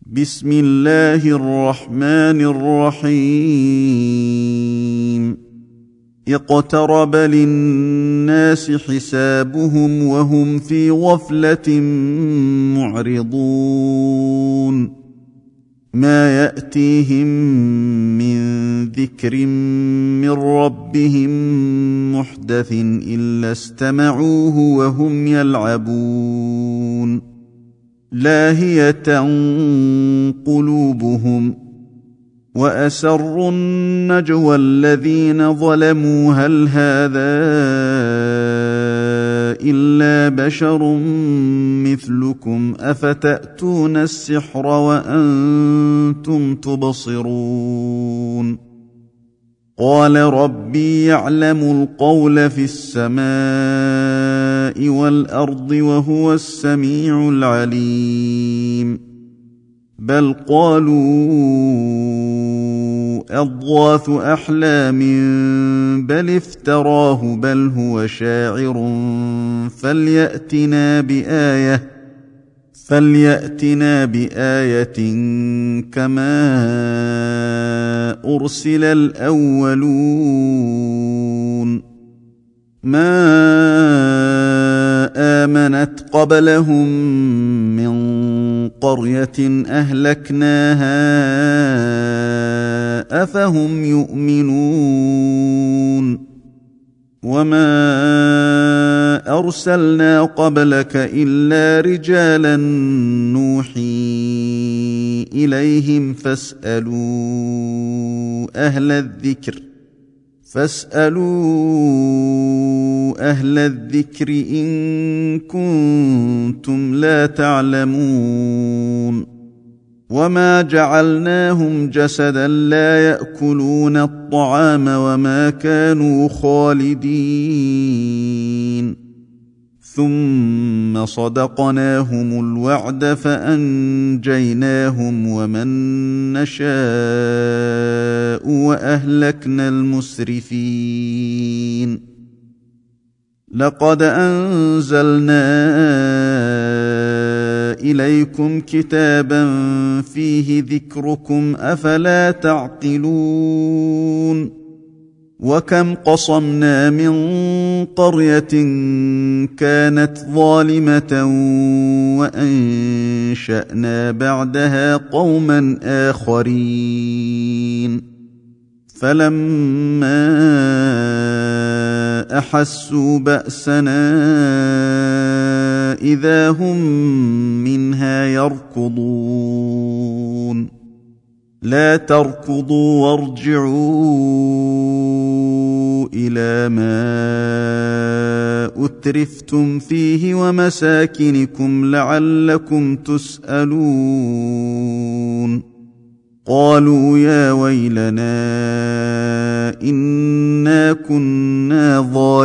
بسم الله الرحمن الرحيم اقترب للناس حسابهم وهم في غفلة معرضون ما يأتيهم من ذكر من ربهم محدث إلا استمعوه وهم يلعبون لاهية قلوبهم وأسروا النجوى الذين ظلموا هل هذا إلا بشر مثلكم أفتأتون السحر وأنتم تبصرون قال ربي يعلم القول في السماء والأرض وهو السميع العليم بل قالوا أضغاث أحلام بل افتراه بل هو شاعر فليأتنا بآية كما أرسل الأولون ما آمنت قبلهم من قرية أهلكناها أفهم يؤمنون وما أرسلنا قبلك إلا رجالا نوحي إليهم فاسألوا أهل الذكر إن كنتم لا تعلمون وما جعلناهم جسدا لا يأكلون الطعام وما كانوا خالدين ثم صدقناهم الوعد فأنجيناهم ومن نشاء وأهلكنا المسرفين لقد أنزلنا إليكم كتابا فيه ذكركم أفلا تعقلون وكم قصمنا من قرية كانت ظالمة وأنشأنا بعدها قوما آخرين فلما أحسوا بأسنا إذا هم منها يركضون لا تركضوا وارجعوا إلى ما أترفتم فيه ومساكنكم لعلكم تسألون قالوا يا ويلنا إنا كنا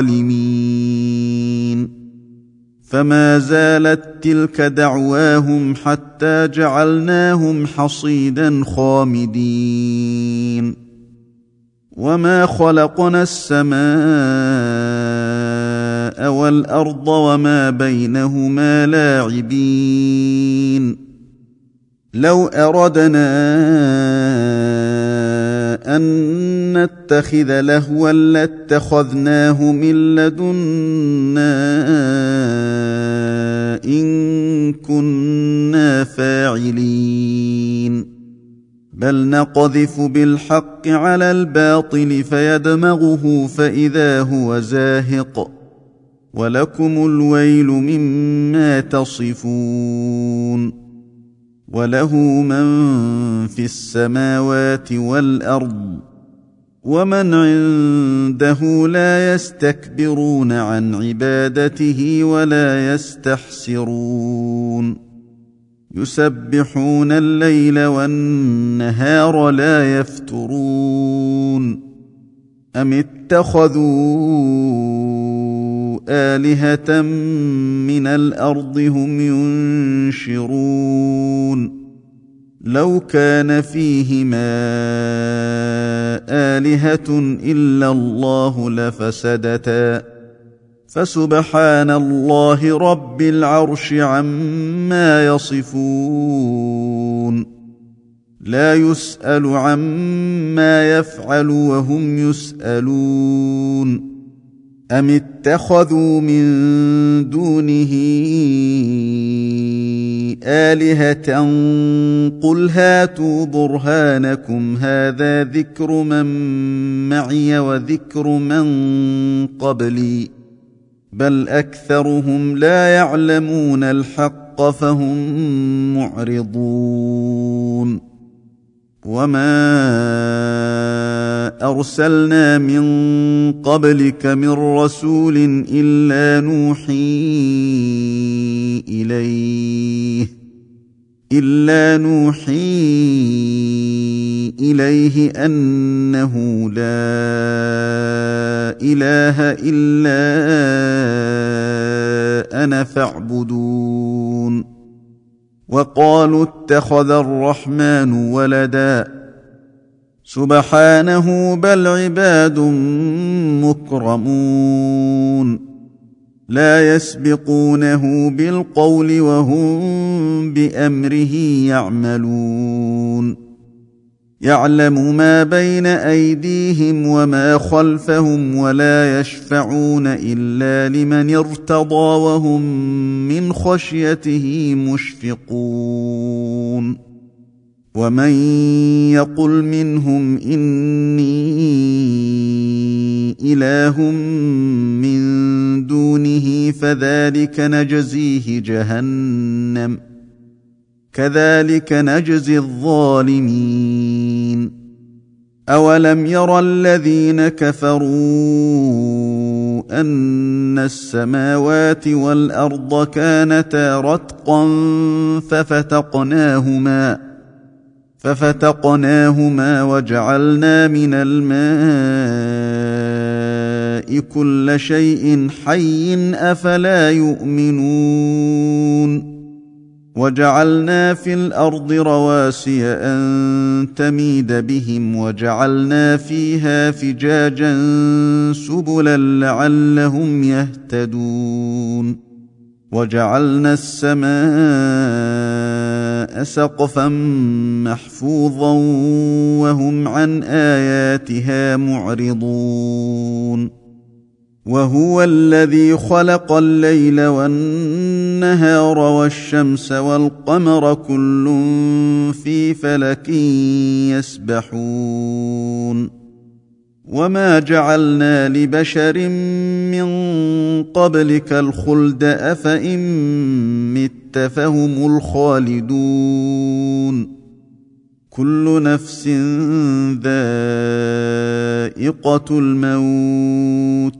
ظالمين فما زالت تلك دعواهم حتى جعلناهم حصيدا خامدين وما خلقنا السماء والأرض وما بينهما لاعبين لو أردنا أن نتخذ لهوا لاتخذناه من لدنا إن كنا فاعلين بل نقذف بالحق على الباطل فيدمغه فإذا هو زاهق ولكم الويل مما تصفون وله من في السماوات والأرض ومن عنده لا يستكبرون عن عبادته ولا يستحسرون يسبحون الليل والنهار لا يفترون أم اتخذوا آلهة من الأرض هم ينشرون لو كان فيهما آلهة إلا الله لفسدتا فسبحان الله رب العرش عما يصفون. لا يسأل عما يفعل وهم يسألون أم اتخذوا من دونه آلهة قل هاتوا برهانكم هذا ذكر من معي وذكر من قبلي بل أكثرهم لا يعلمون الحق فهم معرضون وما أرسلنا من قبلك من رسول إلا نوحي إليه أنه لا إله إلا أنا فاعبدون وقالوا اتخذ الرحمن ولدا سبحانه بل عباد مكرمون لا يسبقونه بالقول وهم بأمره يعملون يعلم ما بين أيديهم وما خلفهم ولا يشفعون إلا لمن ارتضى وهم من خشيته مشفقون ومن يقل منهم إني إله من دونه فذلك نجزيه جهنم كذلك نجزي الظالمين أولم ير الذين كفروا أن السماوات والأرض كانتا رتقا ففتقناهما وجعلنا من الماء كل شيء حي أفلا يؤمنون وجعلنا في الأرض رواسي أن تميد بهم وجعلنا فيها فجاجا سبلا لعلهم يهتدون وجعلنا السماء سقفا محفوظا وهم عن آياتها معرضون وهو الذي خلق الليل والنهار والشمس والقمر كل في فلك يسبحون وما جعلنا لبشر من قبلك الخلد أفإن مت فهم الخالدون كل نفس ذائقة الموت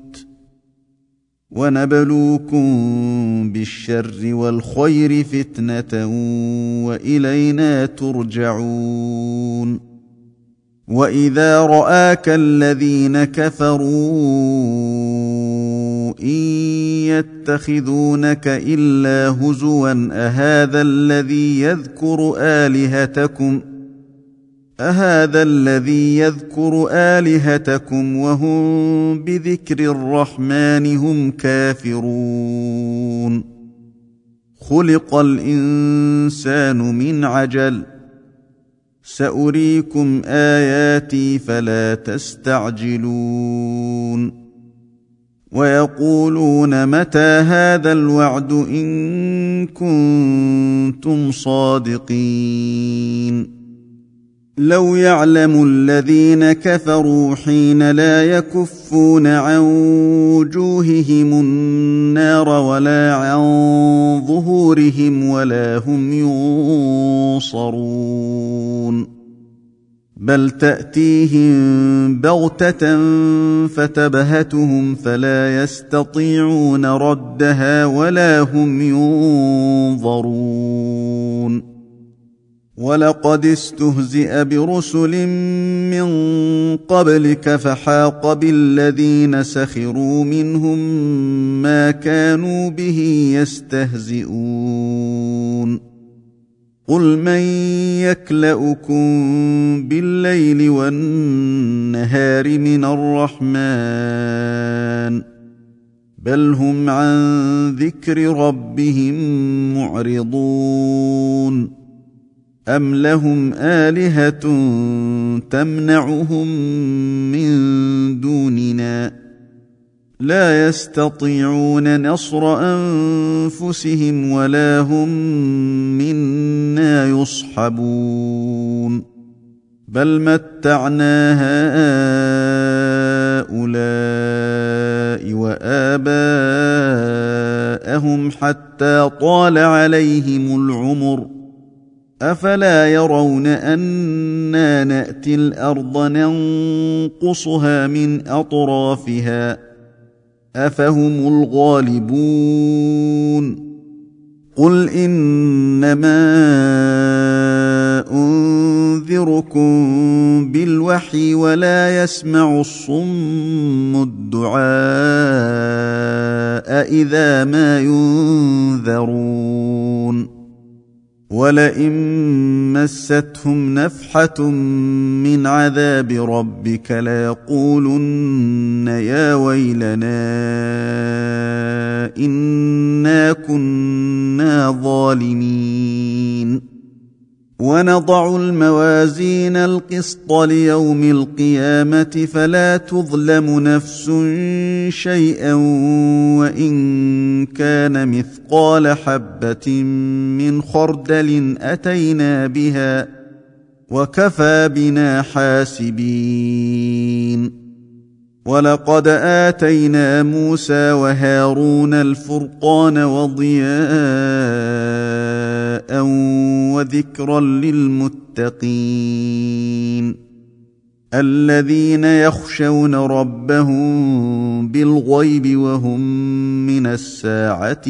ونبلوكم بالشر والخير فتنة وإلينا ترجعون وإذا رآك الذين كفروا إن يتخذونك إلا هزوا أهذا الذي يذكر آلهتكم وهم بذكر الرحمن هم كافرون خلق الإنسان من عجل سأريكم آياتي فلا تستعجلون ويقولون متى هذا الوعد إن كنتم صادقين لو يعلم الذين كفروا حين لا يكفون عن وجوههم النار ولا عن ظهورهم ولا هم ينصرون بل تأتيهم بغتة فتبهتهم فلا يستطيعون ردها ولا هم ينظرون ولقد استهزئ برسل من قبلك فحاق بالذين سخروا منهم ما كانوا به يستهزئون قل من يكلؤكم بالليل والنهار من الرحمن بل هم عن ذكر ربهم معرضون أم لهم آلهة تمنعهم من دوننا لا يستطيعون نصر أنفسهم ولا هم منا يصحبون بل متعنا هؤلاء وآباءهم حتى طال عليهم العمر أفلا يرون أنا نأتي الأرض ننقصها من أطرافها أفهم الغالبون قل إنما أنذركم بالوحي ولا يسمع الصم الدعاء إذا ما ينذرون ولئن مستهم نفحة من عذاب ربك ليقولن يا ويلنا إنا كنا ظالمين ونضع الموازين القسط ليوم القيامة فلا تظلم نفس شيئا وإن كان مثقال حبة من خردل أتينا بها وكفى بنا حاسبين ولقد آتينا موسى وهارون الفرقان وضياء وذكرا للمتقين الذين يخشون ربهم بالغيب وهم من الساعة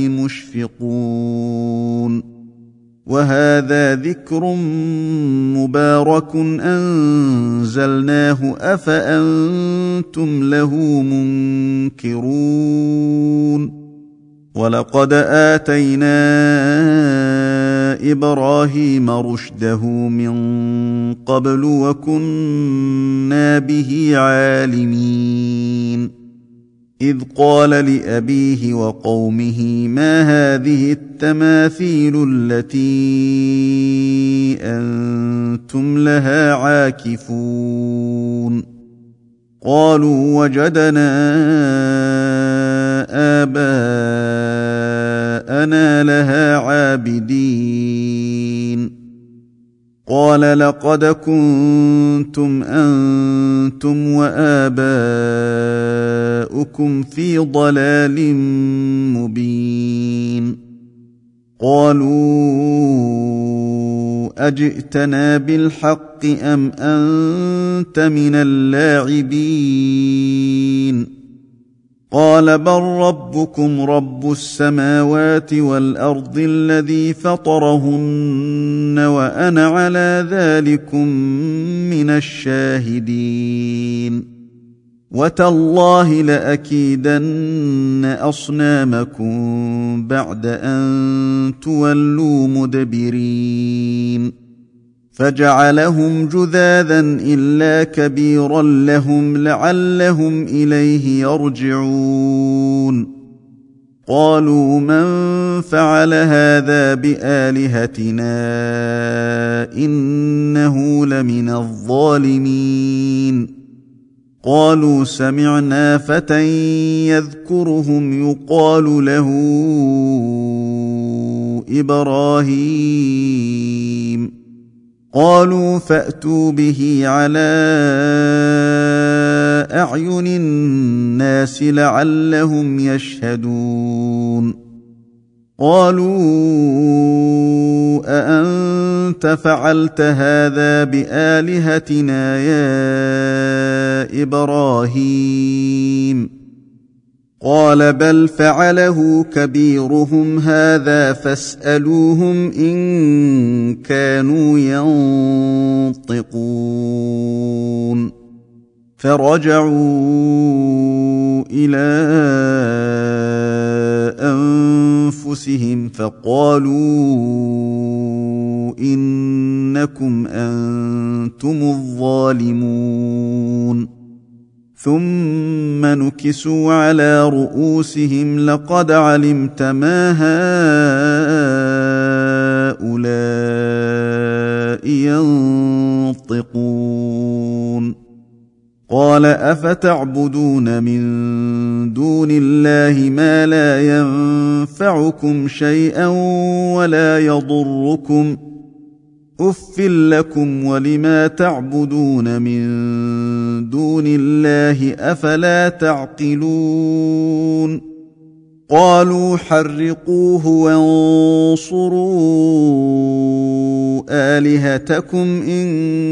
مشفقون وهذا ذكر مبارك أنزلناه أفأنتم له منكرون ولقد آتينا إبراهيم رشده من قبل وكنا به عالمين إذ قال لأبيه وقومه ما هذه التماثيل التي أنتم لها عاكفون قالوا وجدنا آباءنا لها عابدين قال لقد كنتم أنتم وآباؤكم في ضلال مبين قالوا أجئتنا بالحق أم أنت من اللاعبين قال بل ربكم رب السماوات والأرض الذي فطرهن وأنا على ذلكم من الشاهدين وتالله لأكيدن أصنامكم بعد أن تولوا مدبرين فجعلهم جذاذا إلا كبيرا لهم لعلهم إليه يرجعون قالوا من فعل هذا بآلهتنا إنه لمن الظالمين قالوا سمعنا فتى يذكرهم يقال له إبراهيم قالوا فأتوا به على أعين الناس لعلهم يشهدون قالوا أأنت فعلت هذا بآلهتنا يا إبراهيم قال بل فعله كبيرهم هذا فاسألوهم إن كانوا ينطقون فرجعوا إلى أنفسهم فقالوا إنكم أنتم الظالمون ثم نكسوا على رؤوسهم لقد علمت ما هؤلاء ينطقون قال أفتعبدون من دون الله ما لا ينفعكم شيئا ولا يضركم أف لكم ولما تعبدون من دون الله أفلا تعقلون قالوا حرقوه وانصروا آلهتكم إن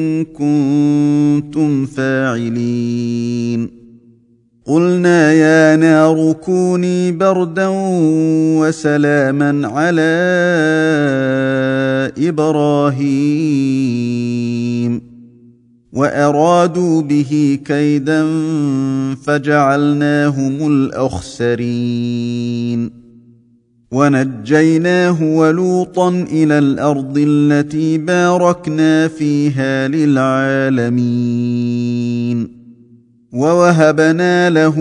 كنتم فاعلين قلنا يا نار كوني بردا وسلاما على إبراهيم وأرادوا به كيدا فجعلناهم الأخسرين ونجيناه ولوطا إلى الأرض التي باركنا فيها للعالمين ووهبنا له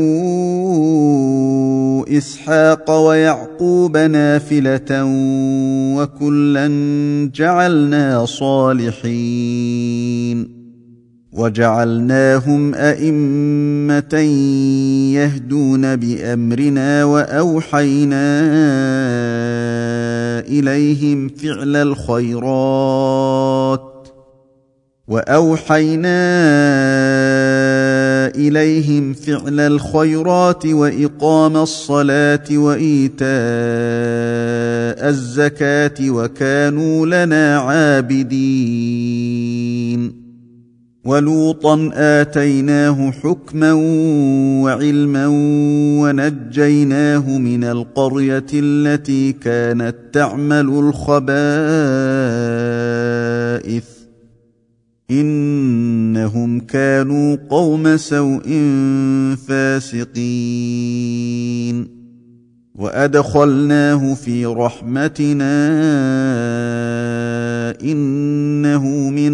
إسحاق ويعقوب نافلة وكلا جعلنا صالحين وجعلناهم أئمة يهدون بأمرنا وأوحينا إليهم فعل الخيرات وإقام الصلاة وإيتاء الزكاة وكانوا لنا عابدين ولوطا آتيناه حكما وعلما ونجيناه من القرية التي كانت تعمل الخبائث إنهم كانوا قوم سوء فاسقين وأدخلناه في رحمتنا إنه من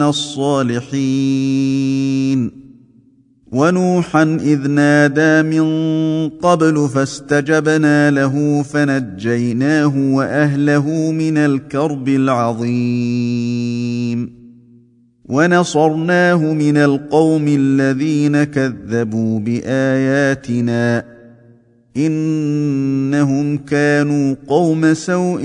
الصالحين ونوحا إذ نادى من قبل فاستجبنا له فنجيناه وأهله من الكرب العظيم ونصرناه من القوم الذين كذبوا بآياتنا إنهم كانوا قوم سوء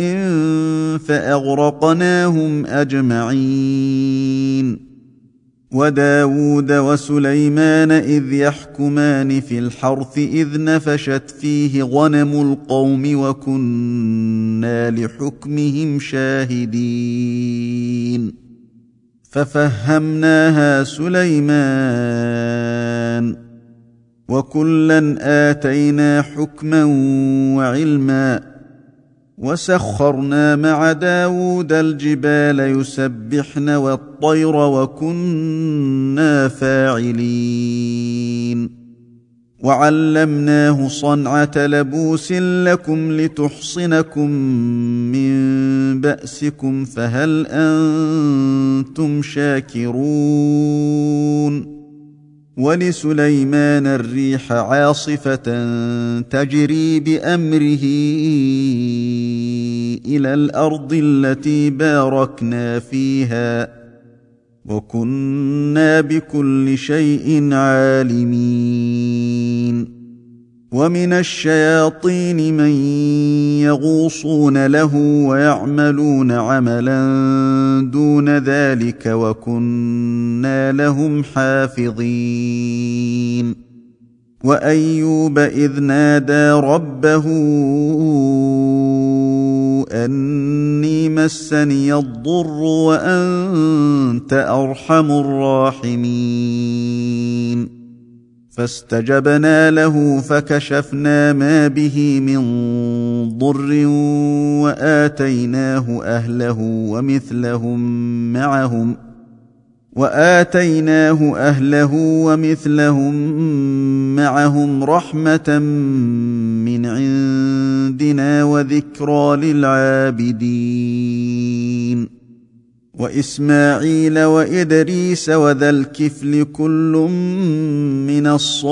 فأغرقناهم أجمعين وداود وسليمان إذ يحكمان في الحرث إذ نفشت فيه غنم القوم وكنا لحكمهم شاهدين ففهمناها سليمان وكلا آتينا حكما وعلما وسخرنا مع داود الجبال يسبحن والطير وكنا فاعلين وعلمناه صنعة لبوس لكم لتحصنكم من بأسكم فهل أنتم شاكرون ولسليمان الريح عاصفة تجري بأمره إلى الأرض التي باركنا فيها وكنا بكل شيء عالمين ومن الشياطين من يغوصون له ويعملون عملا دون ذلك وكنا لهم حافظين وأيوب إذ نادى ربه أني مسني الضر وأنت أرحم الراحمين فاستجبنا له فكشفنا ما به من ضر وآتيناه أهله ومثلهم معهم رحمة من عندنا وذكرى للعابدين وإسماعيل وإدريس وذا الكفل كل من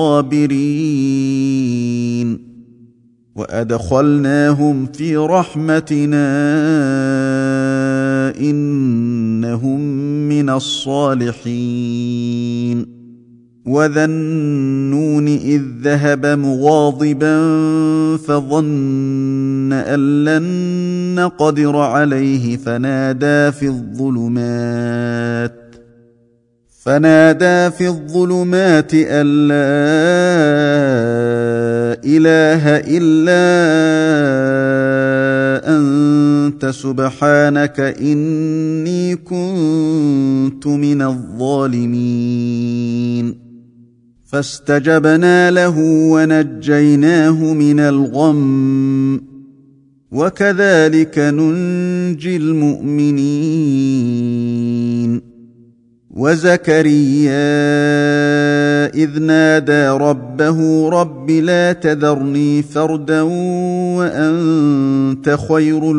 الصابرين وأدخلناهم في رحمتنا إنهم من الصالحين وذا النون إذ ذهب مغاضبا فظن أن لن نقدر عليه فنادى في الظلمات أن لا إله إلا أنت سبحانك إني كنت من الظالمين فاستجبنا له ونجيناه من الغم وكذلك ننجي المؤمنين وزكريا إذ نادى ربه رب لا تذرني فردا وأنت خير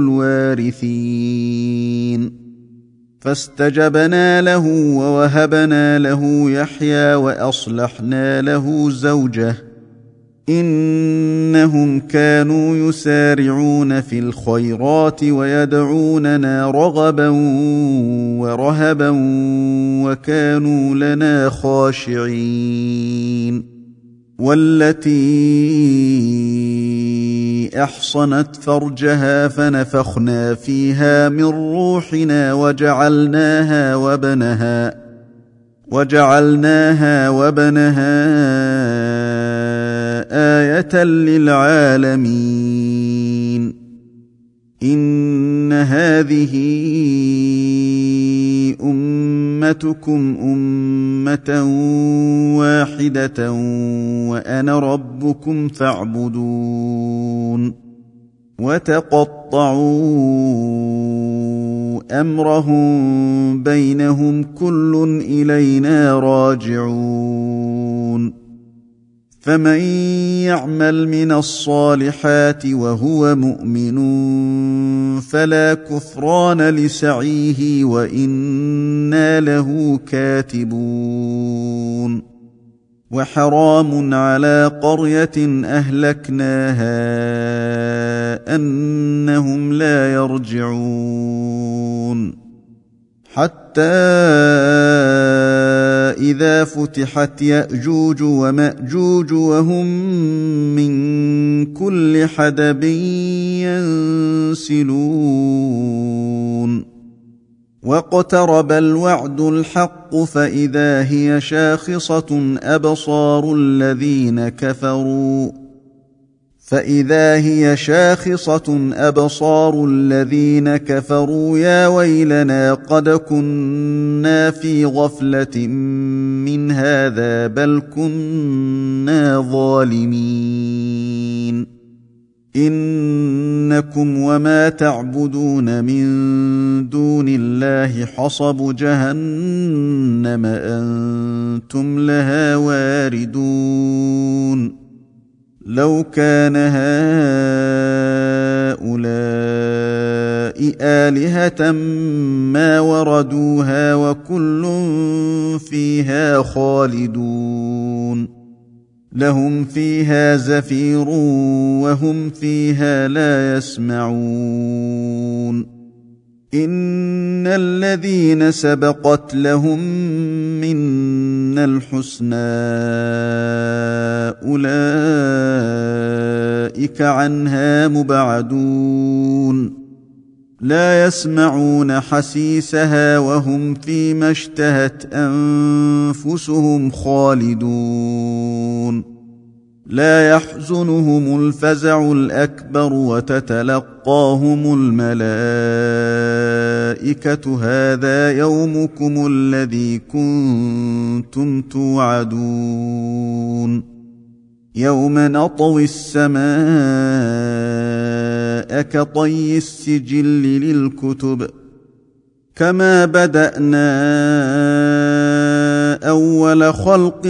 الوارثين فاستجبنا له ووهبنا له يحيى وأصلحنا له زوجه إنهم كانوا يسارعون في الخيرات ويدعوننا رغبا ورهبا وكانوا لنا خاشعين والتي أحصنت فرجها فنفخنا فيها من روحنا وجعلناها وبنها آية للعالمين إن هذه أمتكم أمة واحدة وأنا ربكم فاعبدون وتقطعوا أمرهم بينهم كل إلينا راجعون فمن يعمل من الصالحات وهو مؤمن فلا كفران لسعيه وإنا له كاتبون وحرام على قرية أهلكناها أنهم لا يرجعون حتى إذا فتحت يأجوج ومأجوج وهم من كل حدب ينسلون واقترب الوعد الحق فإذا هي شاخصة أبصار الذين كفروا يا ويلنا قد كنا في غفلة من هذا بل كنا ظالمين إنكم وما تعبدون من دون الله حصب جهنم أنتم لها واردون لو كان هؤلاء آلهة ما وردوها وكل فيها خالدون لهم فيها زفير وهم فيها لا يسمعون إن الذين سبقت لهم منا الحسنى أولئك عنها مبعدون لا يسمعون حسيسها وهم فيما اشتهت أنفسهم خالدون لا يحزنهم الفزع الأكبر وتتلقاهم الملائكة هذا يومكم الذي كنتم توعدون يوم نطوي السماء كطي السجل للكتب كما بدأنا أول خلق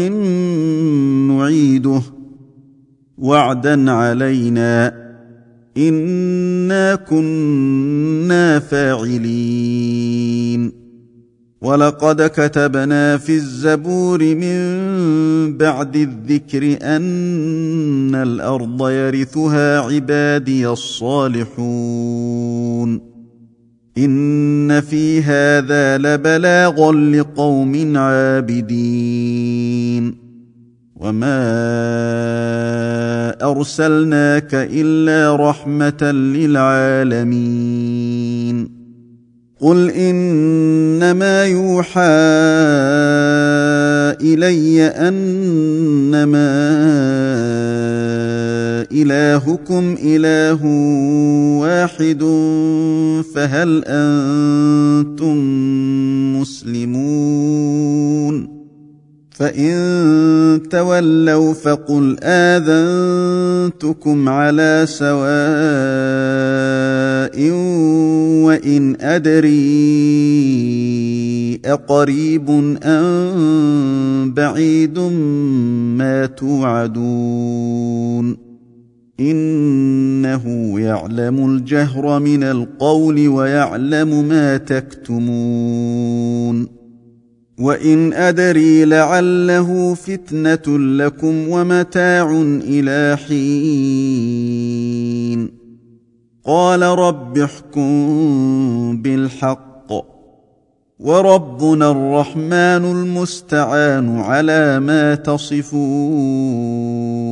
نعيده وعدا علينا إنا كنا فاعلين ولقد كتبنا في الزبور من بعد الذكر أن الأرض يرثها عبادي الصالحون إن في هذا لبلاغا لقوم عابدين وما أرسلناك إلا رحمة للعالمين قل إنما يوحى إلي أنما إلهكم إله واحد فهل أنتم مسلمون فإن تولوا فقل آذنتكم على سواء وإن أدري أقريب أم بعيد ما توعدون إنه يعلم الجهر من القول ويعلم ما تكتمون وإن أدري لعله فتنة لكم ومتاع إلى حين قال رب احكم بالحق وربنا الرحمن المستعان على ما تصفون